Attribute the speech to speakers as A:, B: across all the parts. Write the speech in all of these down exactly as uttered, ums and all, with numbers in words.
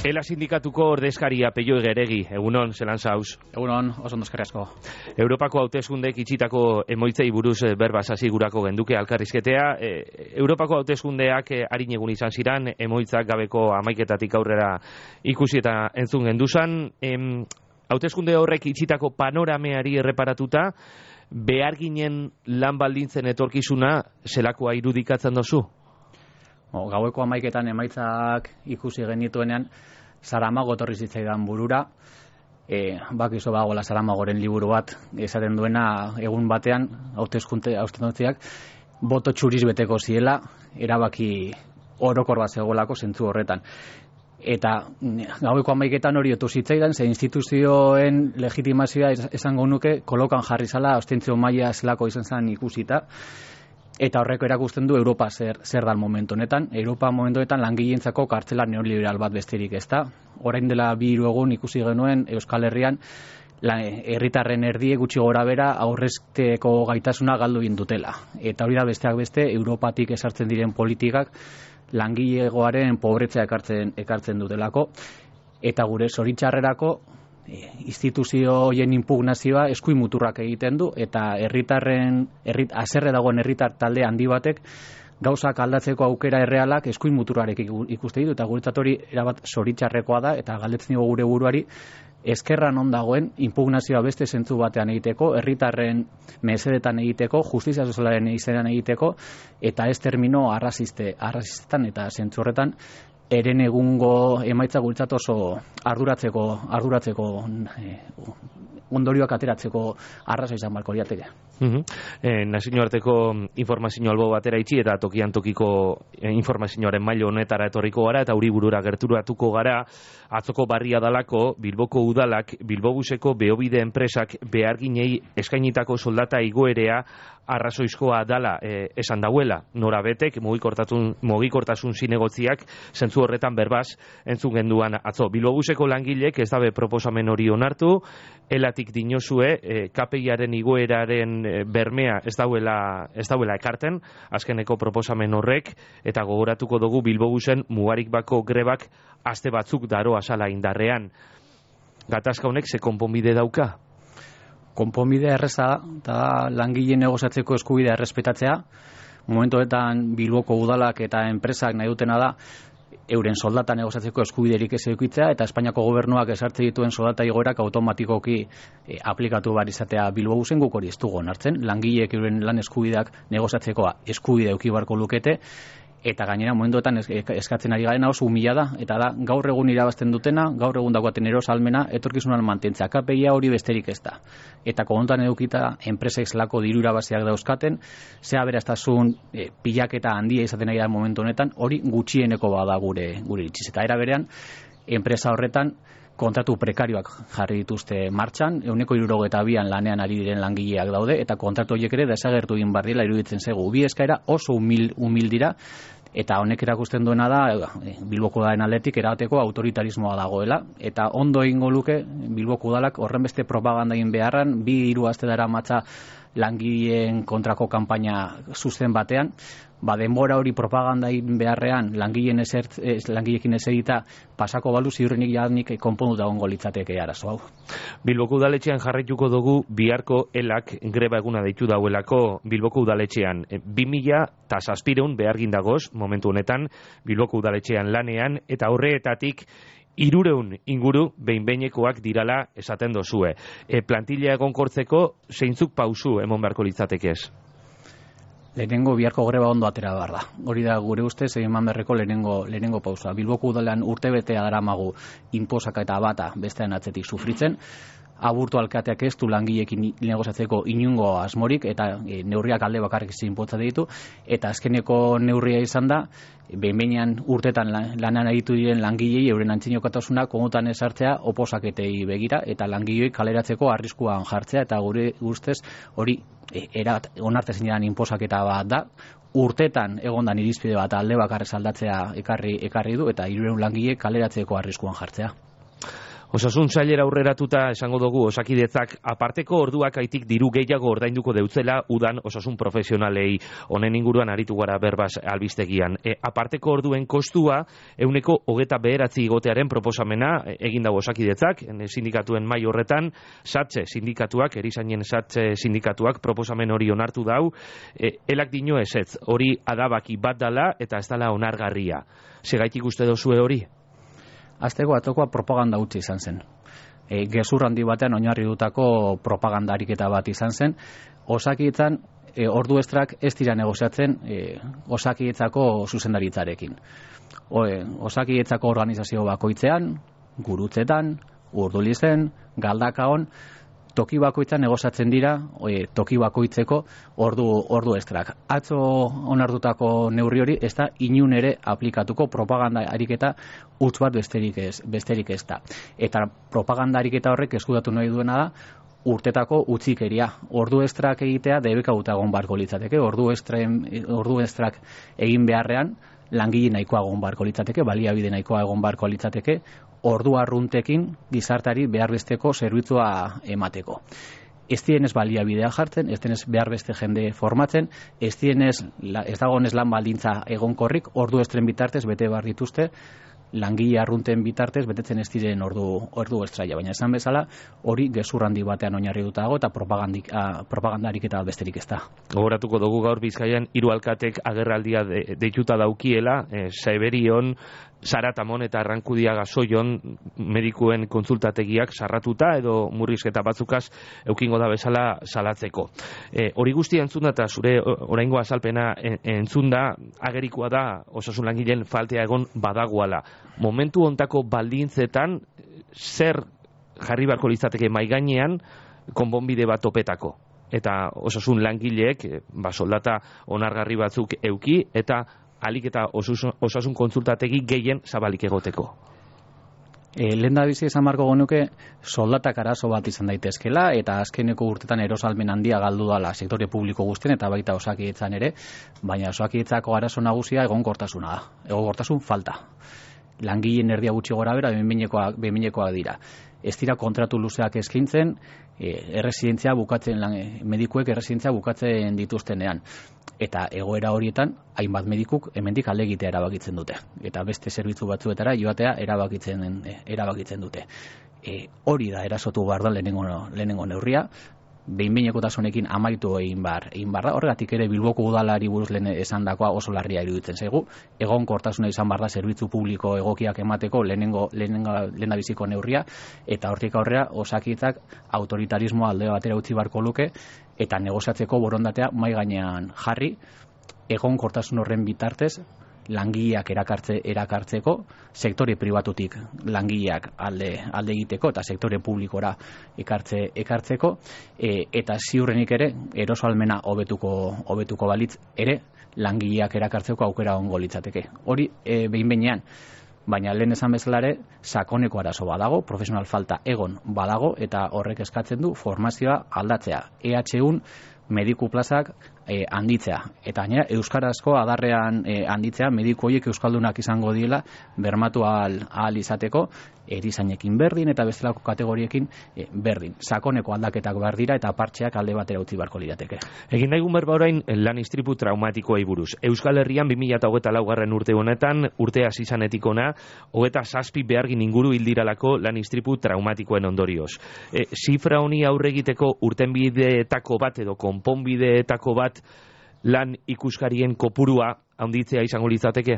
A: Ela sindikatuko ordezkaria Peio Egeregi, egunon, zelan zauz?
B: Egunon, oso ondo eskerrik asko.
A: Europako hauteskundek itxitako emoitzei buruz berba zazigurako genduke alkarrizketea. E, Europako hauteskundeak harin egun izan ziran, emoitzak gabeko hamaiketatik aurrera ikusi eta entzun genduzan. Em, hauteskunde horrek itxitako panorameari erreparatuta, behar ginen lan baldintzen etorkizuna zelakoa irudikatzen dozu?
B: O, gaueko hamaiketan emaitzak ikusi genituenean, Saramago etorri zitzaidan burura. E, bakizu bagoela Saramagoren liburu bat esaten duena egun batean hauteskunde hauteskundeak boto txuriz beteko ziela, erabaki orokor bat zegoelako zentzu horretan. Eta gaueko hamaiketan hori otu zitzaidan, ze instituzioen legitimazioa esango nuke kolokan jarri zala, abstentzio maila zelako izan zen ikusita. Eta horreko erakusten du Europa zer, zer da momentu honetan. Europa momentu honetan langileentzako kartzela neoliberal bat besterik ez da. Orain dela bi hiru egun ikusi genuen Euskal Herrian herritarren erdie gutxi gora bera aurrezteko gaitasuna galdu egin dutela. Eta hori da besteak beste Europatik esartzen diren politikak langilegoaren pobretzea ekartzen, ekartzen dutelako. Eta gure zoritxarrerako instituzio hoien impugnazioa eskuin muturrak egiten du, eta herritarren herrit haserre dagoen herritar talde handi batek gauzak aldatzeko aukera errealak eskuin muturrarek ikuste ditu, eta guretzat hori erabat zoritxarrekoa da, eta galdetzen dugu gure buruari eskerran on dagoen impugnazioa beste zentzu batean egiteko, herritarren mesedetan egiteko, justizia sozialaren izenean egiteko, eta ez termino arraziste, arrazistetan eta zentzu horretan eren egungo emaitza guretzat oso arduratzeko arduratzeko eh, ondorioak ateratzeko arrazoia izan barko liateke.
A: Uh-huh. eh, nazioarteko informazio albo batera itxi eta tokian tokiko eh, informazioaren maila honetara etorriko gara eta hori burura gerturatuko gara. Atzoko barria dalako Bilboko udalak Bilbobuseko Beobide enpresak beharginei eskainitako soldata igoerea arrazoizkoa dala eh, esan dauela. Norabetek mugikortasun mugikortasun zinegotziak zentzu horretan berbaz entzun genduan atzo. Bilbobuseko langilek ez dabe proposamen hori onartu, elatik dinozue eh, K P I-aren igoeraren eh, bermea ez dauela ez dauela ekarten azkeneko proposamen horrek, eta gogoratuko dugu Bilbobusen mugarik bako grebak aste batzuk daroa sala indarrean. Gatazka honek ze konponbide dauka?
B: Konponbidea erreza da langile negoziatzeko eskubidea errespetatzea. Momentuetan Bilboko udalak eta enpresak nahi dutena da euren soldata negoziatzeko eskubiderik ez edukitzea, eta Espainiako gobernuak esartze dituen soldata igoerak automatikoki e, aplikatu behar izatea Bilbobusen. Guk hori ez dugu onartzen. Langileek euren lan eskubideak negoziatzeko eskubide eduki beharko lukete, eta gainera momentuetan eskatzen ari garena oso humila da, eta da gaur egun irabazten dutena, gaur egun daukaten erosalmena etorkizunan mantentzea. K P I hori besterik ez da. Eta kontuan edukita enpresek zelako diru irabaziak dauzkaten, zea beraztasun e, pilaketa handia izaten ari da momentu honetan, hori gutxieneko bada gure gure iritziz. Eta era berean, enpresa horretan kontratu prekarioak jarri dituzte martxan, ehuneko hirurogeita bian lanean ari diren langileak daude, eta kontratu horiek ere desagertu egin behar dela iruditzen zaigu. Bi eskaera oso humil, humil dira, eta honek erakusten duena da Bilboko udalaren aldetik erabateko autoritarismoa dagoela, eta ondo egingo luke Bilboko udalak horren beste propaganda egin beharran, bi hiru aste dara matza langileen kontrako kanpaina zuzen batean, ba denbora hori propaganda egin beharrean langileen esert, es, langileekin eserita pasako balu ziurrenik jadanik konponduta egongo litzateke arazo hau.
A: Bilboko udaletxean jarraituko dugu biharko elak greba eguna deitu dauelako Bilboko udaletxean. bi mila zazpiehun behargin dagoz momentu honetan Bilboko udaletxean lanean, eta horreetatik hiruehun inguru behin-behinekoak dirala esaten dozue. E, plantilla egonkortzeko zeintzuk pausu emon beharko litzatekez?
B: Lehenengo biharko greba ondo atera behar da. Hori da gure ustez eman berreko lehenengo, lehenengo pausa. Bilboko udalean urtebetea daramagu inposaka eta bata bestean atzetik sufritzen. Aburto alkateak ez du langileekin negoziatzeko inungo asmorik, eta e, neurriak alde bakarrik zinpotza ditu, eta azkeneko neurria izan da behin-behinean urtetan lanan aritu diren langilei euren antzinokatasunak komutan esartzea oposaketei begira, eta langileoi kaleratzeko arriskuan jartzea, eta gure ustez hori e, erat onartezinean inposaketa bat da. Urtetan egondan irizpide bat alde bakarrez aldatzea ekarri, ekarri du, eta hirurehun langile kaleratzeko arriskuan jartzea.
A: Osasun sailera aurreratuta esango dugu Osakidetzak aparteko orduak aitik diru gehiago ordainduko deutzela udan osasun profesionalei. Honen inguruan aritu gara berbaz albistegian. E, aparteko orduen kostua ehuneko hogeta bederatzi igotearen proposamena egin dago Osakidetzak, sindikatuen mai horretan, satze sindikatuak, erizainen satze sindikatuak proposamen hori onartu dau, e, elak dino ezetz, hori adabaki bat dala eta ez dala onargarria. Segaitik uste dozue hori?
B: Azteko atokoa propaganda utzi izan zen. E, gezur handi batean oinarri dutako propaganda ariketa bat izan zen. Osakidetzan e, ordu estrak ez dira negoziatzen e, Osakidetzako zuzendaritzarekin. O, e, Osakidetzako organizazio bakoitzean, gurutzetan, urdulizen, galdakaon, toki bakoitzan negoziatzen dira e, toki bakoitzeko ordu ordu estrak. Atzo onartutako neurri hori ez da inun ere aplikatuko propaganda ariketa utz bat besterik ez, besterik ez da. Eta propaganda ariketa horrek eskudatu nahi duena da urtetako utzikeria. Ordu estrak egitea debekatuta egon barko litzateke. Ordu estren, ordu estrak egin beharrean langile nahikoa egon barko litzateke, baliabide nahikoa egon barko litzateke, ordu arruntekin gizartari behar besteko zerbitzua emateko. Ez dienez baliabidea jartzen, ez dienez behar beste jende formatzen, ez dienez, ez dagoenez lan baldintza egonkorrik, ordu estren bitartez bete behar dituzte, langile arrunten bitartez betetzen ez diren ordu, ordu estraia. Baina esan bezala, hori gezur handi batean oinarri dutago eta propagandarik eta besterik ez da.
A: Gogoratuko dugu gaur Bizkaian hiru alkatek agerraldia de, deituta daukiela, eh, Saiberion, Saratamon eta Arrankudiaga Soion medikuen konsultategiak sarratuta edo murrizketa batzukaz eukingo da bezala salatzeko. E, hori guztia entzunda eta zure oraingo azalpena entzunda agerikoa da osasun langileen faltea egon badagoala. Momentu hontako baldintzetan zer jarri beharko litzateke mahai gainean konponbide bat topetako. Eta osasun langileek ba, soldata onargarri batzuk euki eta alik eta osasun, osasun konsultategi gehien zabalik egoteko.
B: E, lehen da bizi esan marko genuke soldatak arazo bat izan daitezkela eta azkeneko urtetan erosalmen handia galdu dala sektore publiko guztien eta baita Osakidetzan ere, baina Osakidetzako arazo nagusia egonkortasuna da, egonkortasun falta. Langileen erdia gutxi gora bera behin-behinekoak dira. Ez dira kontratu luzeak eskaintzen, e, erresidentzia bukatzen, lan, medikuek erresidentzia bukatzen dituztenean. Eta egoera horietan, hainbat medikuk hemendik alde egitea erabakitzen dute. Eta beste zerbitzu batzuetara joatea erabakitzen, erabakitzen dute. E, hori da erasotu behar da lehenengo, lehenengo neurria, behin-behinekotasunekin amaitu egin bar, egin bar da. Horregatik ere Bilboko udalari buruz lehen esandakoa oso larria iruditzen zaigu. Egonkortasuna izan bar da zerbitzu publiko egokiak emateko lehenengo lehenengo lehendabiziko neurria eta hortik aurrera Osakidetzak autoritarismoa alde batera utzi barko luke eta negoziatzeko borondatea mahai gainean jarri egonkortasun horren bitartez langileak erakartze erakartzeko, sektore pribatutik langileak alde alde egiteko eta sektore publikora ekartze ekartzeko e, eta ziurrenik ere erosalmena hobetuko hobetuko balitz ere langileak erakartzeko aukera ongo litzateke. Hori e, behin-behinean, baina lehen esan bezala ere sakoneko arazo badago, profesional falta egon badago eta horrek eskatzen du formazioa aldatzea. E H un mediku plazak e, handitzea. Eta gainera euskarazko adarrean e, handitzea mediku horiek euskaldunak izango diela bermatu ahal, ahal izateko erizainekin berdin eta bestelako kategoriekin e, berdin. Sakoneko aldaketak behar dira eta partxeak alde batera utzi beharko lirateke.
A: Egin daigun berba orain lan istripu traumatikoei buruz. Euskal Herrian bi mila hogeita laugarren urte honetan, urte hasi izanetik ona, hogeita zazpi behargin inguru hildiralako lan istripu traumatikoen ondorioz. E, zifra honi aurre egiteko urtenbideetako bat edo konponbideetako bat lan ikuskarien kopurua handitzea izango litzateke?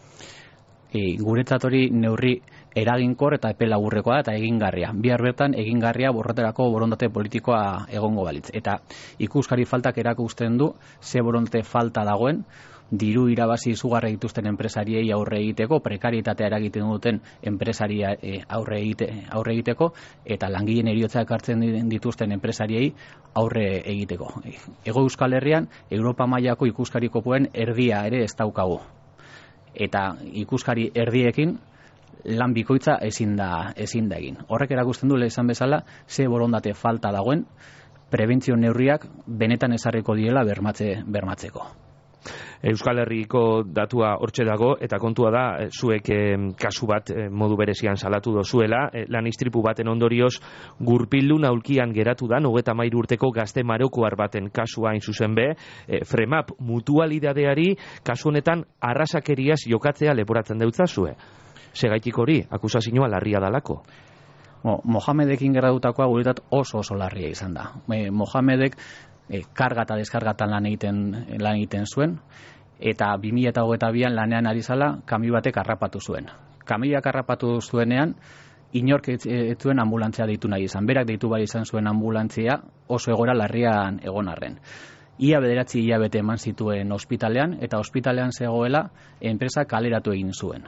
B: E, guretzat hori neurri eraginkor eta epe laburrekoa eta egingarria. Bihar bertan egingarria borroterako borondate politikoa egongo balitz. Eta ikuskari faltak erakusten du ze borondate falta dagoen, diru irabazi izugarri dituzten enpresariei aurre egiteko, prekarietatea eragiten duten enpresaria aurre, egite, aurre egiteko, eta langileen heriotza ekartzen dituzten enpresariei aurre egiteko. Hego Euskal Herrian, Europa mailako ikuskari kopuen erdia ere ez daukagu. Eta ikuskari erdiekin lan bikoitza ezin da, ezin da egin. Horrek erakusten du izan bezala ze borondate falta dagoen prebentzio neurriak benetan ezarriko diela bermatze, bermatzeko.
A: Euskal Herriko datua hortxe dago, eta kontua da, zuek eh, kasu bat eh, modu berezian salatu dozuela, eh, lan istripu baten ondorioz gurpildun aulkian geratu da, hogeita hamairu urteko gazte marokoar baten kasua hain zuzen be, eh, Fremap mutualidadeari kasu honetan arrasakeriaz jokatzea leporatzen deutzazue. Segaitik hori, akusazioa larria dalako.
B: Mo, Mohamedekin gertatutakoa guretzat oso oso larria izan da. E, Mohamedek e, karga eta deskargatan lan egiten, lan egiten zuen, eta bi mila hogeita bian lanean ari zala kami batek harrapatu zuen. Kamioak harrapatu zuenean, inork ez zuen ambulantzia deitu nahi izan. Berak deitu bai izan zuen ambulantzia oso egora larrian egon arren. Ia bederatzi hilabete eman zituen ospitalean, eta ospitalean zegoela enpresa kaleratu egin zuen.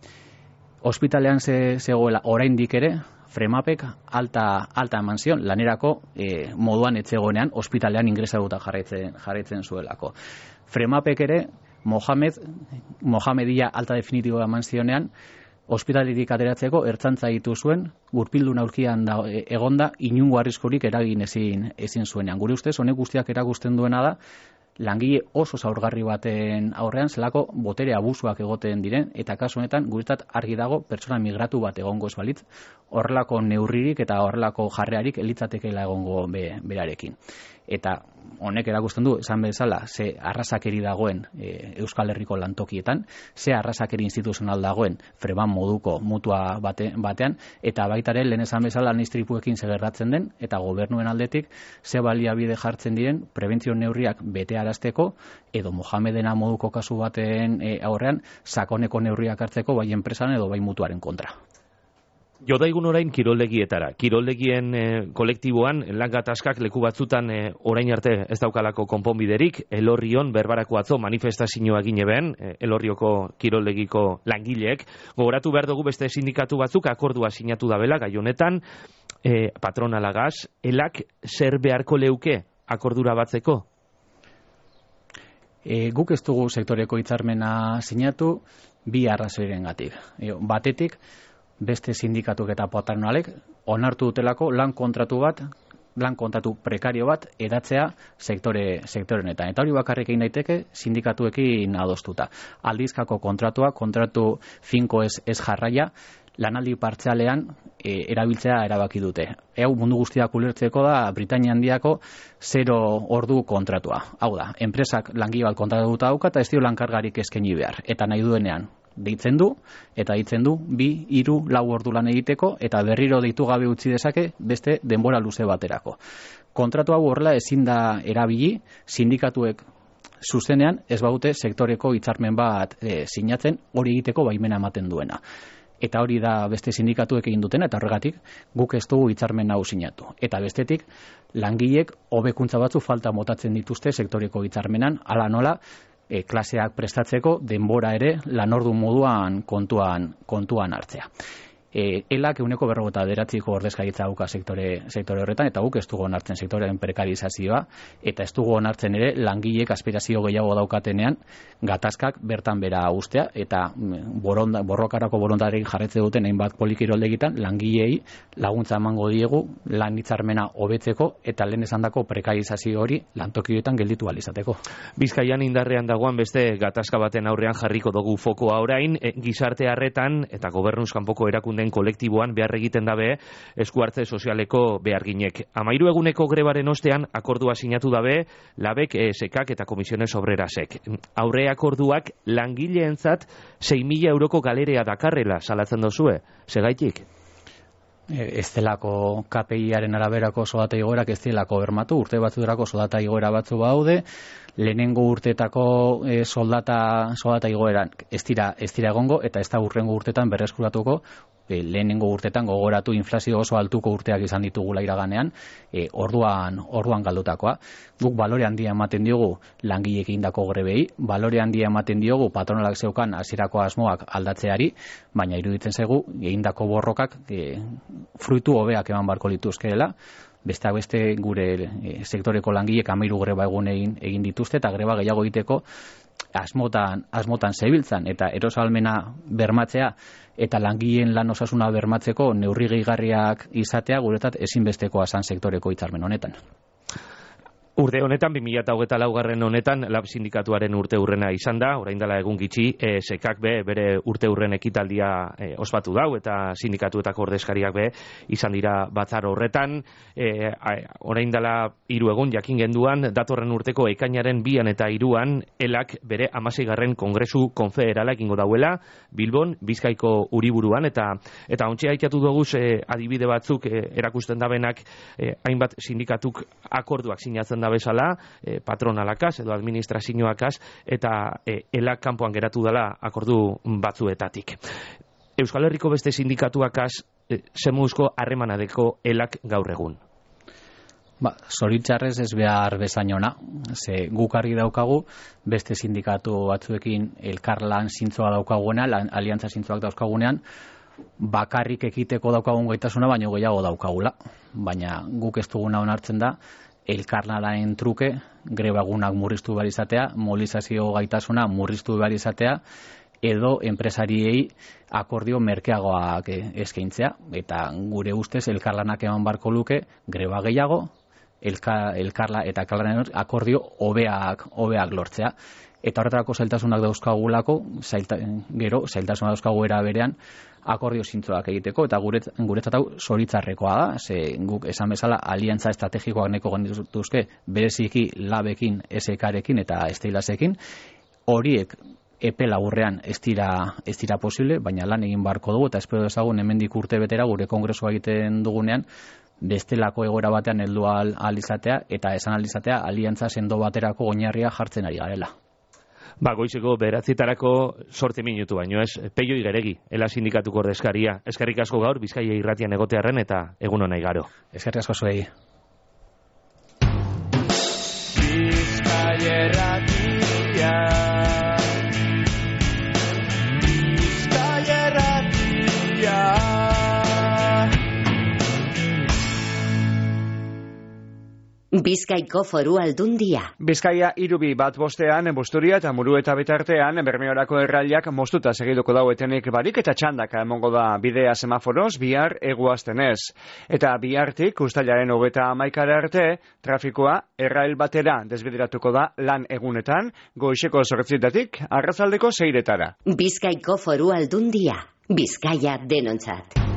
B: Ospitalean ze, zegoela oraindik ere, Fremapek alta, alta eman zion, lanerako e, moduan etzegoenean, ospitalean ingresatuta jarraitzen, jarraitzen zuelako. Fremapek ere, Mohamed, Mohamedia alta definitiboa eman zionean, ospitaletik ateratzeko ertzantza ditu zuen, gurpildun aurkian da, e, egonda, inungo arriskurik eragin ezin, ezin zuenean. Gure ustez, honek guztiak erakusten duena da, langile oso zaurgarri baten aurrean zelako botere abusuak egoten diren, eta kasu honetan guretzat argi dago pertsona migratu bat egongo ez balitz, horrelako neurririk eta horrelako jarrearik elitzatekeela egongo be, berarekin. Eta honek erakusten du, esan bezala, ze arrasakeri dagoen e, Euskal Herriko lantokietan, ze arrasakeri instituzional dagoen Freban moduko mutua bate, batean, eta baitare lehen esan bezala lan istripuekin segerratzen den, eta gobernuen aldetik ze baliabide jartzen diren prebentzio neurriak betearazteko, edo Mohamedena moduko kasu baten e, aurrean sakoneko neurriak hartzeko bai enpresan edo bai mutuaren kontra.
A: Jodaigun orain kiroldegietara. Kiroldegien e, kolektiboan lan gatazkak leku batzutan e, orain arte ez daukalako konponbiderik. Elorrion berbarako atzo manifestazioa gine ben, e, Elorrioko kiroldegiko langileek. Gogoratu behar dugu beste sindikatu batzuk akordua sinatu dabela gai honetan, e, patronalagaz, elak zer beharko leuke akordura batzeko?
B: E, guk ez dugu sektoreko hitzarmena sinatu bi arrazoirengatik. E, batetik, beste sindikatuk eta patronalek onartu dutelako lan kontratu bat, lan kontratu prekario bat edatzea sektore sektorenetan. Eta hori bakarrik egin daiteke sindikatuekin adostuta. Aldizkako kontratua, kontratu finko ez, ez jarraia, lanaldi partzialean e, erabiltzea erabaki dute. Hau mundu guztiak ulertzeko da Britainia Handiako zero ordu kontratua. Hau da, enpresak langile bat kontratuta dauka eta ez dio lankargarik eskaini behar. Eta nahi duenean deitzen du, eta deitzen du, bi, hiru, lau ordu lan egiteko, eta berriro deitu gabe utzi dezake beste denbora luze baterako. Kontratu hau horrela ezin da erabili, sindikatuek zuzenean ez baute sektoreko hitzarmen bat e, sinatzen hori egiteko baimena ematen duena. Eta hori da beste sindikatuek egin dutena, eta horregatik guk ez dugu hitzarmen hau sinatu. Eta bestetik, langilek hobekuntza batzu falta motatzen dituzte sektoreko hitzarmenan, hala nola, E, klaseak prestatzeko denbora ere lanordu moduan kontuan kontuan hartzea. E, elak euneko berrogeta bederatiko ordezkaritza dauka sektore, sektore horretan, eta guk ez dugu onartzen sektorearen prekarizazioa, eta ez dugu onartzen ere langileek aspirazio gehiago daukatenean gatazkak bertan bera ustea, eta boronda, borrokarako borondarekin jarretze duten hainbat polikiroldegitan langileei laguntza emango diegu lan hitzarmena hobetzeko eta lehen esandako prekarizazio hori lantokietan gelditu ahal izateko.
A: Bizkaian indarrean dagoen beste gatazka baten aurrean jarriko dugu fokoa orain, e, gizarte harretan eta gobernuz kanpoko erakunde kolektiboan behar egiten dabe eskuartze sozialeko beharginek. Amairu eguneko grebaren ostean akordua sinatu dabe labek, E S K eta Komisiones Obrerasek. Aurre akorduak langileentzat sei mila euroko galerea dakarrela salatzen dozue. Segaitik?
B: Ez delako K P I-aren araberako soldata igoerak ez delako bermatu, urte batzuerako soldata igoera batzu baude, lehenengo urteetako e, soldata soldata igoeran ez dira ez dira egongo eta ez da urrengo urtetan berreskuratuko. E, lehenengo urtetan gogoratu inflazio oso altuko urteak izan ditugula iraganean, e, orduan orduan galdutakoa. Guk balore handia ematen diogu langileek egindako grebei, balore handia ematen diogu patronalak zeukan hasierako asmoak aldatzeari, baina iruditzen zaigu egindako borrokak e, fruitu hobeak eman barko lituzkeela. Besteak beste gure e, sektoreko langileek hamairu greba egun egin, egin dituzte eta greba gehiago egiteko asmotan, asmotan zebiltzan, eta erosalmena bermatzea eta langileen lan osasuna bermatzeko neurri gehigarriak izatea guretzat ezinbestekoa zan sektoreko hitzarmen honetan.
A: Urte honetan, bi mila hogeita laugarren honetan, Lab sindikatuaren urte urrena izan da, orain dela egun gitxi, e, sekak be, bere urte urren ekitaldia e, ospatu dau, eta sindikatuetako ordezkariak be, izan dira batzar horretan, e, orain dela hiru egun jakin genduan, datorren urteko ekainaren bian eta hiruan, elak bere hamaseigarren kongresu konfederala egingo dauela, Bilbon, Bizkaiko Uriburuan, eta eta ontxe haitatu dugu e, adibide batzuk e, erakusten dabenak, e, hainbat sindikatuk akorduak sinatzen da bezala, e, patronalakaz edo administrazioakaz, eta e, elak kanpoan geratu dela akordu batzuetatik. Euskal Herriko beste sindikatuakaz e, zemuzko harremanadeko elak gaur egun.
B: Ba, zoritxarrez ez behar bezainona, ze guk argi daukagu, beste sindikatu batzuekin elkarlan zintzoa daukagunean, lan, aliantza zintzoak dauzkagunean, bakarrik ekiteko daukagun gaitasuna, baino gehiago daukagula. Baina guk ez duguna onartzen da, elkarlanaren truke, greba egunak murriztu behar izatea, mobilizazio gaitasuna murriztu behar izatea, edo enpresariei akordio merkeagoak eskaintzea. Eta gure ustez elkarlanak eman barko luke, greba gehiago, elka, elkarla eta elkarlanen akordio hobeak, hobeak lortzea. Eta horretarako zailtasunak dauzkagulako, zailta, gero, zailtasunak dauzkagu era berean, akordio zintzoak egiteko, eta guret, guretzat hau zoritzarrekoa da, ze guk esan bezala aliantza estrategikoak neko gendituzke, bereziki labekin, esekarekin eta esteilasekin, horiek epe laburrean ez dira, ez dira posible, baina lan egin barko dugu, eta espero dezagun hemendik urte betera gure kongresua egiten dugunean, bestelako egoera batean heldu al, al izatea, eta esan al izatea aliantza sendo baterako oinarria jartzen ari garela.
A: Ba, goizeko beratzitarako sorte minutu baino ez, Peio Igeregi, ela sindikatuko ordezkaria. Eskerrik asko gaur, Bizkaia irratian egotearren eta egun hona igaro.
B: Eskerrik asko zuei.
C: Bizkaia irratia, Bizkaia irratia.
D: Bizkaiko Foru Aldundia.
E: Bizkaia hirubi bat bostean, Busturia eta Murueta bitartean, Bermeorako errailak moztuta segiduko dauetenik barik eta txandaka emongo da bidea semaforoz bihar eguaztenez. Eta bihartik, ustailaren hogeita hamaikara arte, trafikoa errail batera desbideratuko da lan egunetan, goizeko zortzietatik, arratsaldeko seiretara.
D: Bizkaiko Foru Aldundia. Bizkaia denontzat.